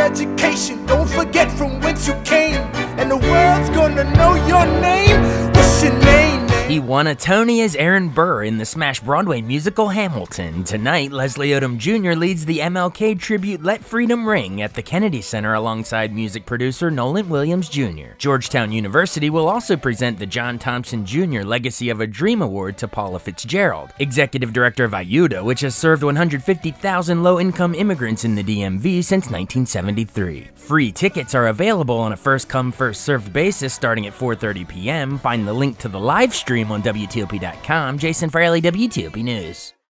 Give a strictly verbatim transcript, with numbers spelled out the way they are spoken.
education. Don't forget from whence you came, and the world's gonna know your name. What's your name? He won a Tony as Aaron Burr in the smash Broadway musical Hamilton. Tonight, Leslie Odom Junior leads the M L K tribute Let Freedom Ring at the Kennedy Center alongside music producer Nolan Williams Junior Georgetown University will also present the John Thompson Junior Legacy of a Dream Award to Paula Fitzgerald, executive director of I U D A, which has served one hundred fifty thousand low-income immigrants in the D M V since nineteen seventy-three. Free tickets are available on a first-come, first-served basis starting at four thirty p m Find the link to the live stream on W T O P dot com. Jason Fraley, W T O P News.